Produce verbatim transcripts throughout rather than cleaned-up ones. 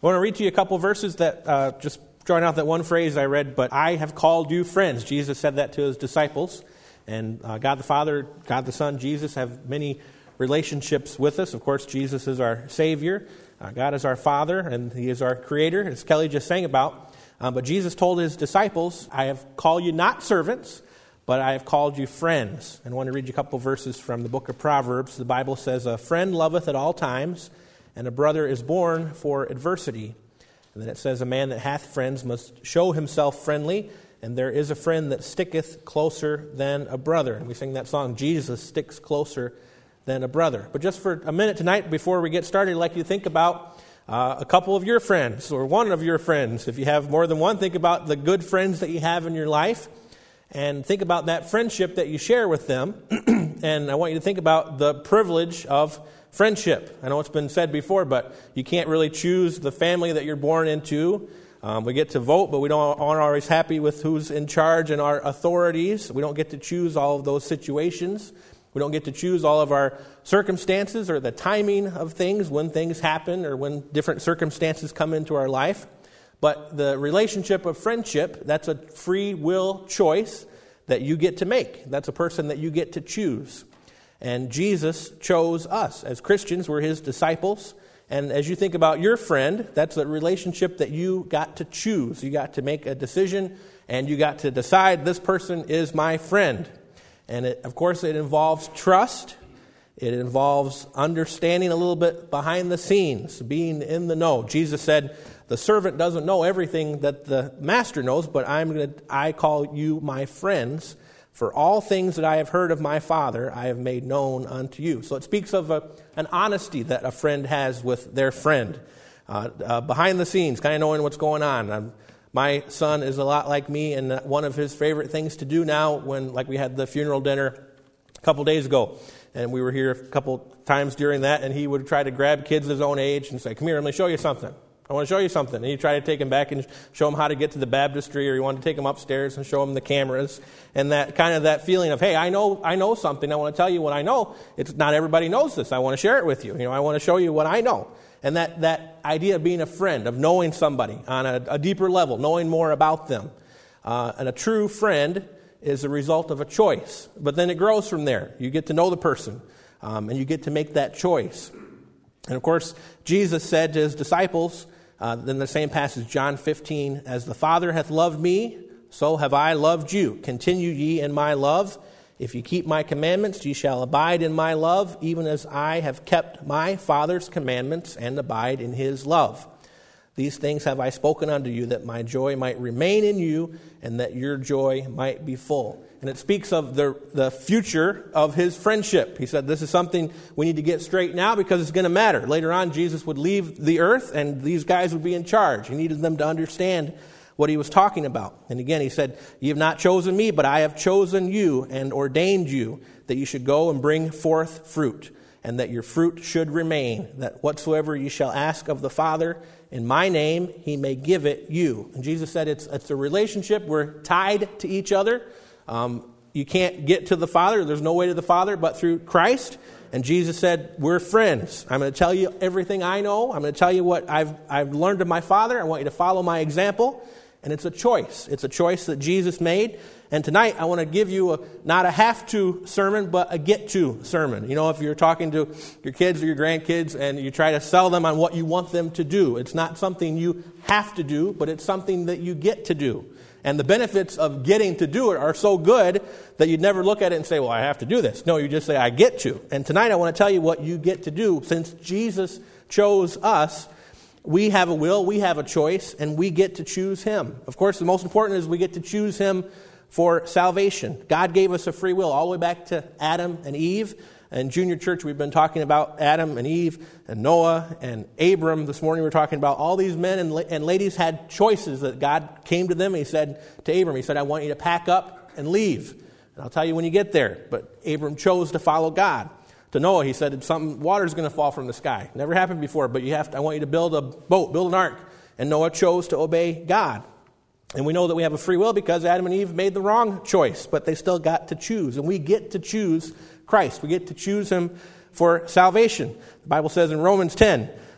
I want to read to you a couple verses that uh, just drawing out that one phrase I read, but I have called you friends. Jesus said that to his disciples. And uh, God the Father, God the Son, Jesus have many relationships with us. Of course, Jesus is our Savior. Uh, God is our Father, and He is our Creator, as Kelly just sang about. Um, but Jesus told His disciples, I have called you not servants, but I have called you friends. And I want to read you a couple verses from the book of Proverbs. The Bible says, a friend loveth at all times, and a brother is born for adversity. And then it says, a man that hath friends must show himself friendly, and there is a friend that sticketh closer than a brother. And we sing that song, Jesus sticks closer than a brother. But just for a minute tonight, before we get started, I'd like you to think about uh, a couple of your friends, or one of your friends. If you have more than one, think about the good friends that you have in your life, and think about that friendship that you share with them. And I want you to think about the privilege of friendship. I know it's been said before, but you can't really choose the family that you're born into. Um, we get to vote, but we don't aren't always happy with who's in charge and our authorities. We don't get to choose all of those situations. We don't get to choose all of our circumstances or the timing of things, when things happen or when different circumstances come into our life. But the relationship of friendship, that's a free will choice that you get to make. That's a person that you get to choose. And Jesus chose us. As Christians, we're His disciples. And as you think about your friend, that's a relationship that you got to choose. You got to make a decision, and you got to decide, this person is my friend. And it, of course, it involves trust. It involves understanding a little bit behind the scenes, being in the know. Jesus said, the servant doesn't know everything that the master knows, but I'm going to, I call you my friends. For all things that I have heard of my Father, I have made known unto you. So it speaks of a, an honesty that a friend has with their friend. Uh, uh, behind the scenes, kind of knowing what's going on. Um, my son is a lot like me, and one of his favorite things to do now, when, like we had the funeral dinner a couple days ago, and we were here a couple times during that, and he would try to grab kids his own age and say, come here, let me show you something. I want to show you something. And you try to take him back and show him how to get to the baptistry, or you want to take him upstairs and show him the cameras. And that kind of that feeling of, hey, I know I know something. I want to tell you what I know. It's not everybody knows this. I want to share it with you. You know, I want to show you what I know. And that, that idea of being a friend, of knowing somebody on a, a deeper level, knowing more about them. Uh, and a true friend is a result of a choice. But then it grows from there. You get to know the person, um, and you get to make that choice. And of course, Jesus said to His disciples, Uh, in the same passage, John fifteen, as the Father hath loved me, so have I loved you. Continue ye in my love. If you keep my commandments, ye shall abide in my love, even as I have kept my Father's commandments and abide in His love. These things have I spoken unto you, that my joy might remain in you, and that your joy might be full. And it speaks of the, the future of His friendship. He said this is something we need to get straight now, because it's going to matter. Later on, Jesus would leave the earth, and these guys would be in charge. He needed them to understand what He was talking about. And again, He said, ye have not chosen me, but I have chosen you and ordained you, that you should go and bring forth fruit, and that your fruit should remain, that whatsoever ye shall ask of the Father in my name, He may give it you. And Jesus said it's, it's a relationship. We're tied to each other. Um, you can't get to the Father. There's no way to the Father but through Christ. And Jesus said, we're friends. I'm going to tell you everything I know. I'm going to tell you what I've, I've learned of my Father. I want you to follow my example. And it's a choice. It's a choice that Jesus made. And tonight, I want to give you a, not a have-to sermon, but a get-to sermon. You know, if you're talking to your kids or your grandkids and you try to sell them on what you want them to do, it's not something you have to do, but it's something that you get to do. And the benefits of getting to do it are so good that you'd never look at it and say, well, I have to do this. No, you just say, I get to. And tonight I want to tell you what you get to do. Since Jesus chose us, we have a will, we have a choice, and we get to choose Him. Of course, the most important is we get to choose Him for salvation. God gave us a free will all the way back to Adam and Eve. In Junior Church, we've been talking about Adam and Eve and Noah and Abram. This morning we're talking about all these men and, la- and ladies had choices that God came to them. And He said to Abram, He said, I want you to pack up and leave. And I'll tell you when you get there. But Abram chose to follow God. To Noah, He said, something, water's going to fall from the sky. Never happened before, but you have to, I want you to build a boat, build an ark. And Noah chose to obey God. And we know that we have a free will because Adam and Eve made the wrong choice, but they still got to choose. And we get to choose Christ. We get to choose Him for salvation. The Bible says in Romans ten,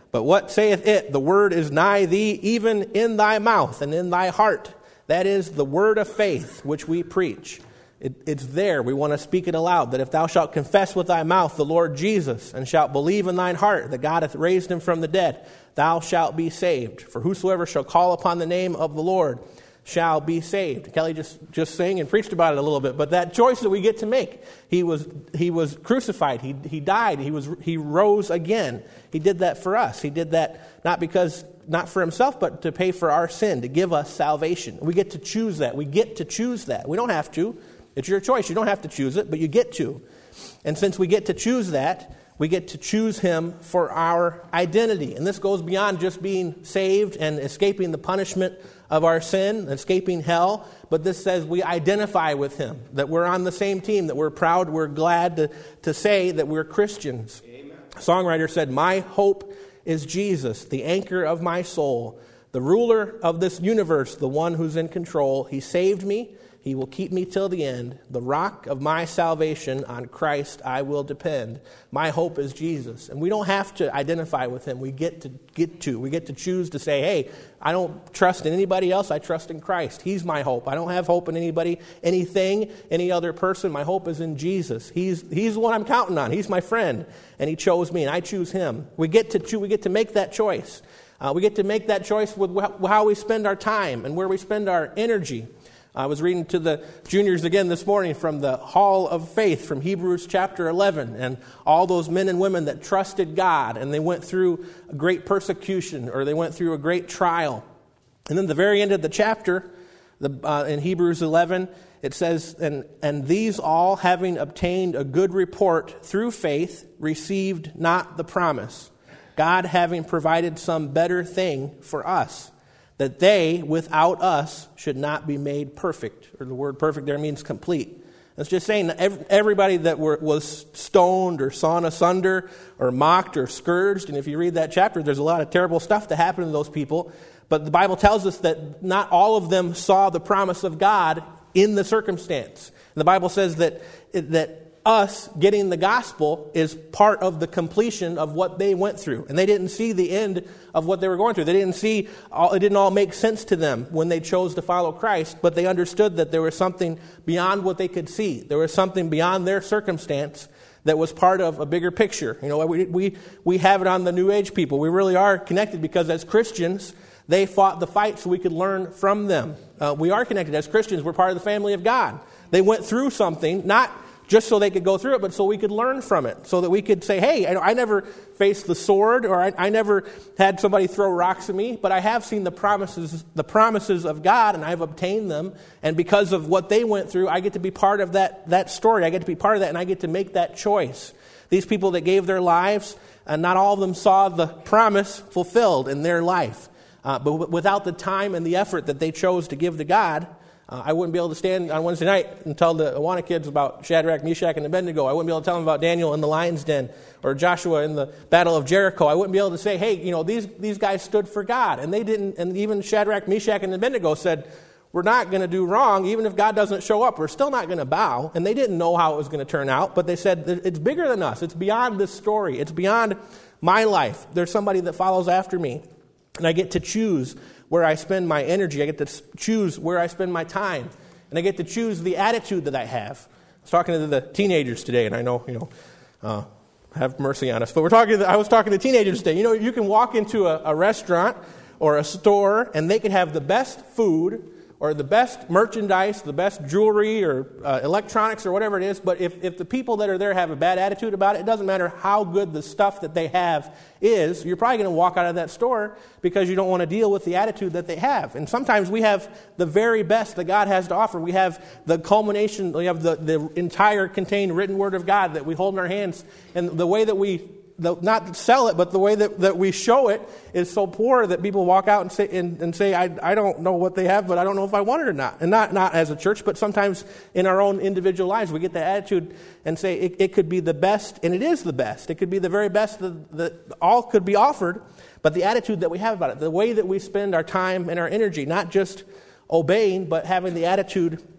But what saith it? The word is nigh thee, even in thy mouth and in thy heart. That is the word of faith which we preach. It, it's there. We want to speak it aloud, that if thou shalt confess with thy mouth the Lord Jesus, and shalt believe in thine heart that God hath raised him from the dead, thou shalt be saved. For whosoever shall call upon the name of the Lord shall be saved. Kelly just, just sang and preached about it a little bit, but that choice that we get to make. He was he was crucified. He he died. He was he rose again. He did that for us. He did that not because not for himself, but to pay for our sin, to give us salvation. We get to choose that. We get to choose that. We don't have to. It's your choice. You don't have to choose it, but you get to. And since we get to choose that, we get to choose him for our identity. And this goes beyond just being saved and escaping the punishment of our sin, escaping hell. But this says we identify with him, that we're on the same team, that we're proud, we're glad to, to say that we're Christians. Amen. A songwriter said, my hope is Jesus, the anchor of my soul, the ruler of this universe, the one who's in control. He saved me. He will keep me till the end. The rock of my salvation, on Christ I will depend. My hope is Jesus. And we don't have to identify with him. We get to get to. We get to choose to say, hey, I don't trust in anybody else. I trust in Christ. He's my hope. I don't have hope in anybody, anything, any other person. My hope is in Jesus. He's he's the one I'm counting on. He's my friend. And he chose me, and I choose him. We get to choose, we get to make that choice. Uh, we get to make that choice with wh- how we spend our time and where we spend our energy. I was reading to the juniors again this morning from the Hall of Faith from Hebrews chapter eleven, and all those men and women that trusted God, and they went through a great persecution, or they went through a great trial. And then the very end of the chapter, the, uh, in Hebrews eleven, it says, and, and these all, having obtained a good report through faith, received not the promise, God having provided some better thing for us, that they, without us, should not be made perfect. Or the word perfect there means complete. It's just saying that everybody that were, was stoned or sawn asunder or mocked or scourged, and if you read that chapter, there's a lot of terrible stuff that happened to those people. But the Bible tells us that not all of them saw the promise of God in the circumstance. And the Bible says that that us getting the gospel is part of the completion of what they went through. And they didn't see the end of what they were going through. They didn't see, all, it didn't all make sense to them when they chose to follow Christ, but they understood that there was something beyond what they could see. There was something beyond their circumstance that was part of a bigger picture. You know, we we we have it on the New Age people. We really are connected because as Christians, they fought the fight so we could learn from them. Uh, we are connected. As Christians, we're part of the family of God. They went through something, not just so they could go through it, but so we could learn from it, so that we could say, hey, I, I never faced the sword, or I, I never had somebody throw rocks at me, but I have seen the promises the promises of God, and I've obtained them, and because of what they went through, I get to be part of that, that story. I get to be part of that, and I get to make that choice. These people that gave their lives, and not all of them saw the promise fulfilled in their life, uh, but without the time and the effort that they chose to give to God, Uh, I wouldn't be able to stand on Wednesday night and tell the Awana kids about Shadrach, Meshach, and Abednego. I wouldn't be able to tell them about Daniel in the lion's den or Joshua in the battle of Jericho. I wouldn't be able to say, hey, you know, these, these guys stood for God. And they didn't, and even Shadrach, Meshach, and Abednego said, we're not going to do wrong. Even if God doesn't show up, we're still not going to bow. And they didn't know how it was going to turn out, but they said, it's bigger than us. It's beyond this story. It's beyond my life. There's somebody that follows after me. And I get to choose where I spend my energy. I get to choose where I spend my time. And I get to choose the attitude that I have. I was talking to the teenagers today, and I know, you know, uh, have mercy on us. But we're talking. I was talking to teenagers today. You know, you can walk into a, a restaurant or a store, and they can have the best food or the best merchandise, the best jewelry or uh, electronics or whatever it is, but if, if the people that are there have a bad attitude about it, it doesn't matter how good the stuff that they have is, you're probably going to walk out of that store because you don't want to deal with the attitude that they have. And sometimes we have the very best that God has to offer. We have the culmination, we have the, the entire contained written word of God that we hold in our hands, and the way that we The, not sell it, but the way that, that we show it is so poor that people walk out and say, and, and say I, I don't know what they have, but I don't know if I want it or not. And not, not as a church, but sometimes in our own individual lives, we get the attitude and say it, it could be the best, and it is the best. It could be the very best that, that all could be offered, but the attitude that we have about it, the way that we spend our time and our energy, not just obeying, but having the attitude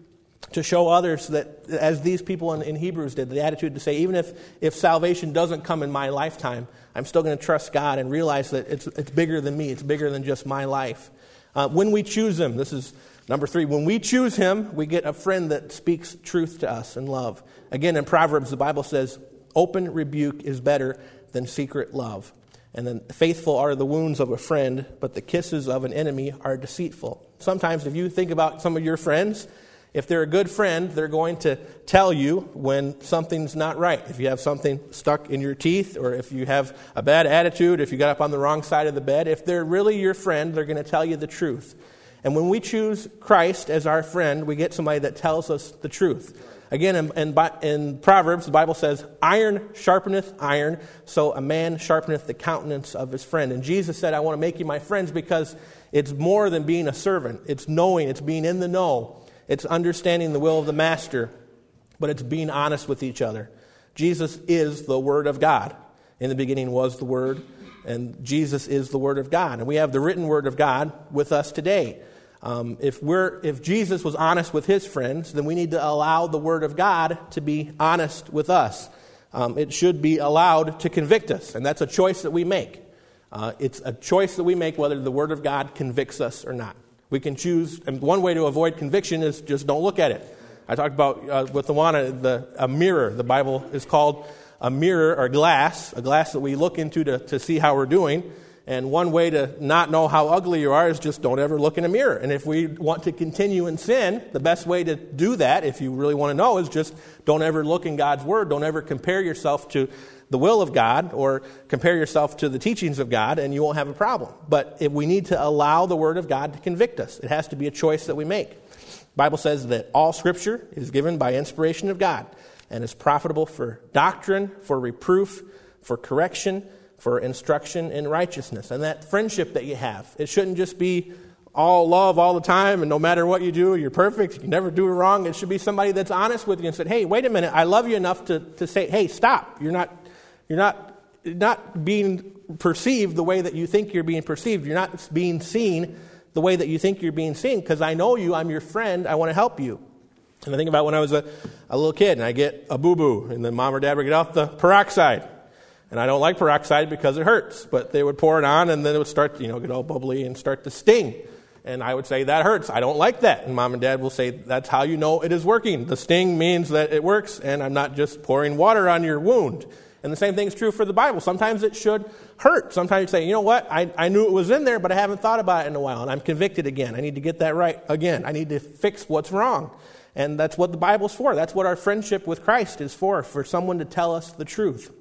to show others that, as these people in, in Hebrews did, the attitude to say, even if, if salvation doesn't come in my lifetime, I'm still going to trust God and realize that it's it's bigger than me. It's bigger than just my life. Uh, when we choose Him, this is number three, when we choose Him, we get a friend that speaks truth to us in love. Again, in Proverbs, the Bible says, open rebuke is better than secret love. And then faithful are the wounds of a friend, but the kisses of an enemy are deceitful. Sometimes if you think about some of your friends, if they're a good friend, they're going to tell you when something's not right. If you have something stuck in your teeth, or if you have a bad attitude, if you got up on the wrong side of the bed, if they're really your friend, they're going to tell you the truth. And when we choose Christ as our friend, we get somebody that tells us the truth. Again, in, in, in Proverbs, the Bible says, iron sharpeneth iron, so a man sharpeneth the countenance of his friend. And Jesus said, I want to make you my friends because it's more than being a servant. It's knowing, it's being in the know. It's understanding the will of the master, but it's being honest with each other. Jesus is the Word of God. In the beginning was the Word, and Jesus is the Word of God. And we have the written Word of God with us today. Um, if we're if Jesus was honest with His friends, then we need to allow the Word of God to be honest with us. Um, it should be allowed to convict us, and that's a choice that we make. Uh, it's a choice that we make whether the Word of God convicts us or not. We can choose, and one way to avoid conviction is just don't look at it. I talked about uh, with Luana, the a mirror. The Bible is called a mirror or glass, a glass that we look into to, to see how we're doing. And one way to not know how ugly you are is just don't ever look in a mirror. And if we want to continue in sin, the best way to do that, if you really want to know, is just don't ever look in God's Word. Don't ever compare yourself to the will of God or compare yourself to the teachings of God, and you won't have a problem. But if we need to allow the Word of God to convict us. It has to be a choice that we make. The Bible says that all Scripture is given by inspiration of God and is profitable for doctrine, for reproof, for correction, for instruction in righteousness. And that friendship that you have, it shouldn't just be all love all the time, and no matter what you do, you're perfect, you can never do it wrong. It should be somebody that's honest with you and said, hey, wait a minute, I love you enough to, to say, hey, stop. You're not you're not you're not being perceived the way that you think you're being perceived. You're not being seen the way that you think you're being seen, because I know you, I'm your friend, I want to help you. And I think about when I was a, a little kid and I get a boo-boo, and then mom or dad would get out the peroxide. And I don't like peroxide because it hurts, but they would pour it on and then it would start, you know, get all bubbly and start to sting. And I would say, that hurts. I don't like that. And mom and dad will say, that's how you know it is working. The sting means that it works, and I'm not just pouring water on your wound. And the same thing is true for the Bible. Sometimes it should hurt. Sometimes you say, you know what, I, I knew it was in there, but I haven't thought about it in a while, and I'm convicted again. I need to get that right again. I need to fix what's wrong. And that's what the Bible's for. That's what our friendship with Christ is for, for someone to tell us the truth.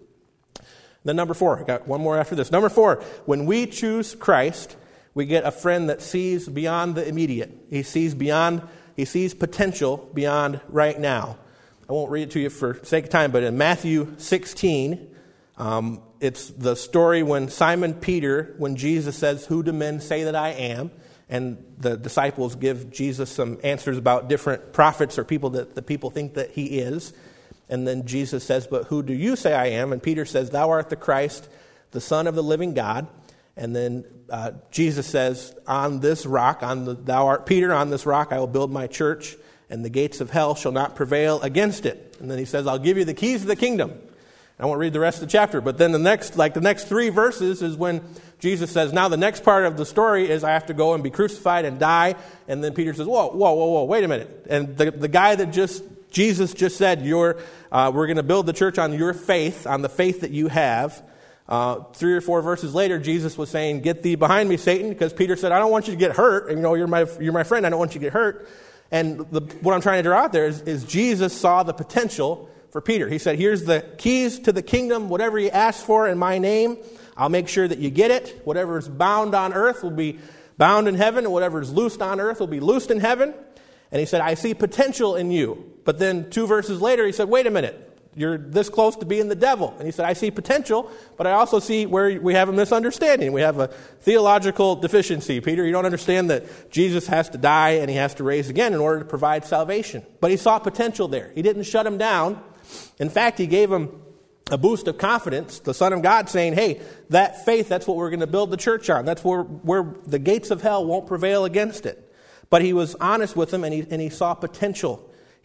Then number four, I got one more after this. Number four, when we choose Christ, we get a friend that sees beyond the immediate. He sees beyond, he sees potential beyond right now. I won't read it to you for sake of time, but in Matthew sixteen, um, it's the story when Simon Peter, when Jesus says, who do men say that I am? And the disciples give Jesus some answers about different prophets or people that the people think that he is. And then Jesus says, but who do you say I am? And Peter says, thou art the Christ, the Son of the living God. And then uh, Jesus says, on this rock, on the, thou art Peter, on this rock I will build my church, and the gates of hell shall not prevail against it. And then he says, I'll give you the keys of the kingdom. I won't read the rest of the chapter, but then the next, like the next three verses is when Jesus says, now the next part of the story is I have to go and be crucified and die. And then Peter says, whoa, whoa, whoa, whoa, wait a minute. And the, the guy that just, Jesus just said, You're, uh, we're going to build the church on your faith, on the faith that you have. Uh, three or four verses later, Jesus was saying, get thee behind me, Satan, because Peter said, I don't want you to get hurt. And, you know, you're my, you're my friend. I don't want you to get hurt. And the, what I'm trying to draw out there is, is Jesus saw the potential for Peter. He said, here's the keys to the kingdom. Whatever you ask for in my name, I'll make sure that you get it. Whatever is bound on earth will be bound in heaven, and whatever is loosed on earth will be loosed in heaven. And he said, I see potential in you. But then two verses later, he said, wait a minute. You're this close to being the devil. And he said, I see potential, but I also see where we have a misunderstanding. We have a theological deficiency. Peter, you don't understand that Jesus has to die and he has to raise again in order to provide salvation. But he saw potential there. He didn't shut him down. In fact, he gave him a boost of confidence, the Son of God, saying, hey, that faith, that's what we're going to build the church on. That's where, where the gates of hell won't prevail against it. But he was honest with him, and he, and he saw potential.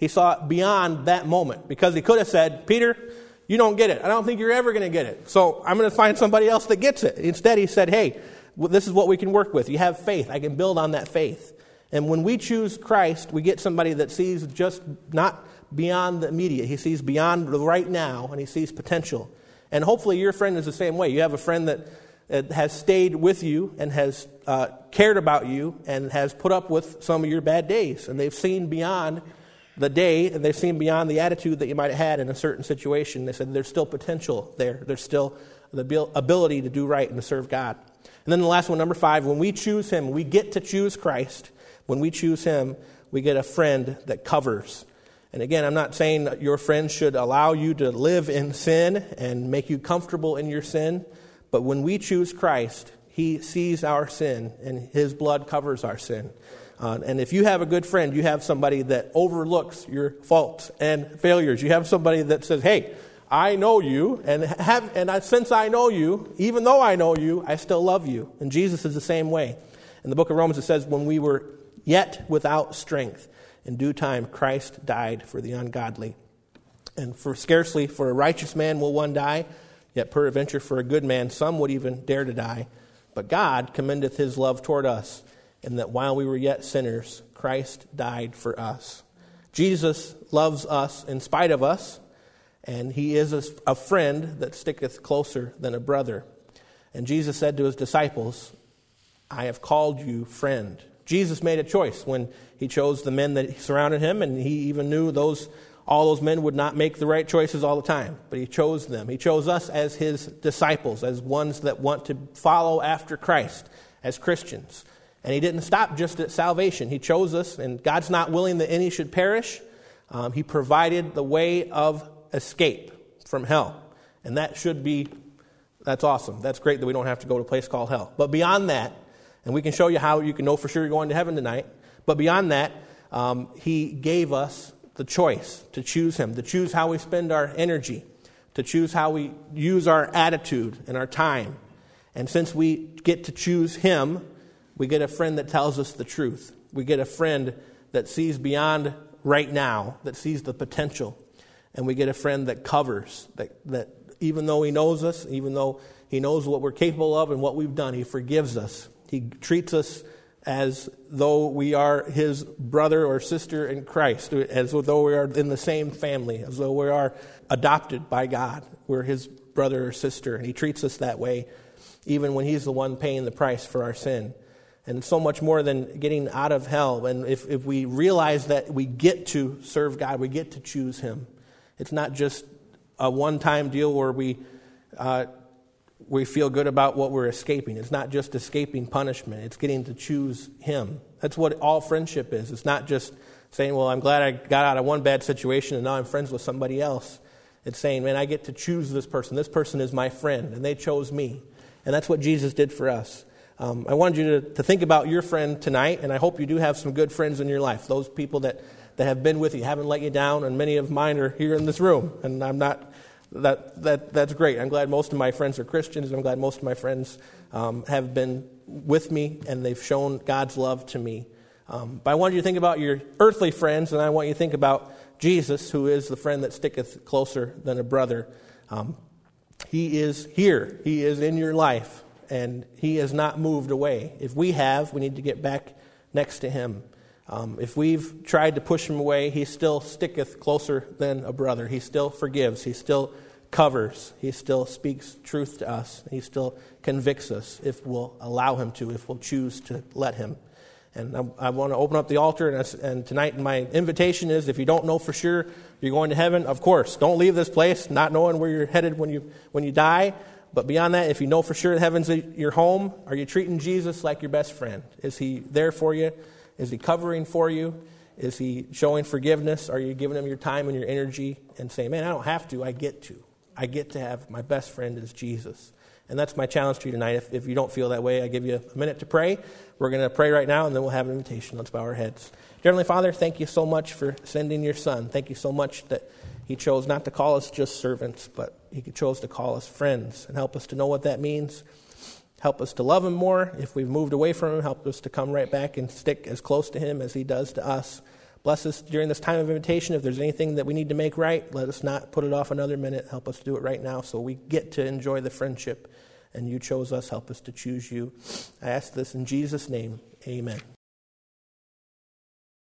He saw beyond that moment, because he could have said, Peter, you don't get it. I don't think you're ever going to get it. So I'm going to find somebody else that gets it. Instead, he said, hey, well, this is what we can work with. You have faith. I can build on that faith. And when we choose Christ, we get somebody that sees just not beyond the immediate. He sees beyond the right now, and he sees potential. And hopefully your friend is the same way. You have a friend that uh, has stayed with you and has uh, cared about you and has put up with some of your bad days. And they've seen beyond the day, and they've seen beyond the attitude that you might have had in a certain situation. They said there's still potential there. There's still the ability to do right and to serve God. And then the last one, number five, when we choose him, we get to choose Christ. When we choose him, we get a friend that covers. And again, I'm not saying that your friend should allow you to live in sin and make you comfortable in your sin. But when we choose Christ, he sees our sin and his blood covers our sin. Uh, and if you have a good friend, you have somebody that overlooks your faults and failures. You have somebody that says, hey, I know you, and have, and I, since I know you, even though I know you, I still love you. And Jesus is the same way. In the book of Romans, it says, when we were yet without strength, in due time, Christ died for the ungodly. And for scarcely for a righteous man will one die, yet peradventure for a good man some would even dare to die. But God commendeth his love toward us, in that while we were yet sinners, Christ died for us. Jesus loves us in spite of us, and he is a, a friend that sticketh closer than a brother. And Jesus said to his disciples, I have called you friend. Jesus made a choice when he chose the men that surrounded him, and he even knew those all those men would not make the right choices all the time, but he chose them. He chose us as his disciples, as ones that want to follow after Christ, as Christians. And he didn't stop just at salvation. He chose us, and God's not willing that any should perish. Um, he provided the way of escape from hell. And that should be, that's awesome. That's great that we don't have to go to a place called hell. But beyond that, and we can show you how you can know for sure you're going to heaven tonight. But beyond that, um, he gave us the choice to choose him, to choose how we spend our energy, to choose how we use our attitude and our time. And since we get to choose him, we get a friend that tells us the truth. We get a friend that sees beyond right now, that sees the potential. And we get a friend that covers, that, that even though he knows us, even though he knows what we're capable of and what we've done, he forgives us. He treats us as though we are his brother or sister in Christ, as though we are in the same family, as though we are adopted by God. We're his brother or sister, and he treats us that way, even when he's the one paying the price for our sin. And so much more than getting out of hell. And if, if we realize that we get to serve God, we get to choose him. It's not just a one-time deal where we uh, we feel good about what we're escaping. It's not just escaping punishment. It's getting to choose him. That's what all friendship is. It's not just saying, well, I'm glad I got out of one bad situation and now I'm friends with somebody else. It's saying, man, I get to choose this person. This person is my friend, and they chose me. And that's what Jesus did for us. Um, I wanted you to, to think about your friend tonight, and I hope you do have some good friends in your life. Those people that, that have been with you, haven't let you down, and many of mine are here in this room. And I'm not, that that that's great. I'm glad most of my friends are Christians. I'm glad most of my friends um, have been with me, and they've shown God's love to me. Um, but I want you to think about your earthly friends, and I want you to think about Jesus, who is the friend that sticketh closer than a brother. Um, he is here. He is in your life, and he has not moved away. If we have, we need to get back next to him. Um, if we've tried to push him away, he still sticketh closer than a brother. He still forgives. He still covers. He still speaks truth to us. He still convicts us if we'll allow him to, if we'll choose to let him. And I, I want to open up the altar, and, I, and tonight my invitation is, if you don't know for sure you're going to heaven, of course, don't leave this place not knowing where you're headed when you when you die. But beyond that, if you know for sure that heaven's your home, are you treating Jesus like your best friend? Is he there for you? Is he covering for you? Is he showing forgiveness? Are you giving him your time and your energy and saying, man, I don't have to, I get to. I get to have my best friend is Jesus. And that's my challenge to you tonight. If, if you don't feel that way, I give you a minute to pray. We're going to pray right now, and then we'll have an invitation. Let's bow our heads. Heavenly Father, thank you so much for sending your Son. Thank you so much that he chose not to call us just servants, but he chose to call us friends, and help us to know what that means. Help us to love him more. If we've moved away from him, help us to come right back and stick as close to him as he does to us. Bless us during this time of invitation. If there's anything that we need to make right, let us not put it off another minute. Help us to do it right now so we get to enjoy the friendship. And you chose us. Help us to choose you. I ask this in Jesus' name. Amen.